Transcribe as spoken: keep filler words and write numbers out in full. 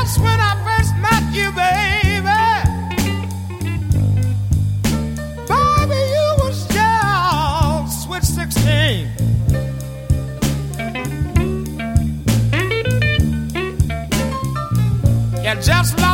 just when I first met you, baby, baby, you was just sweet sixteen. Yeah, just like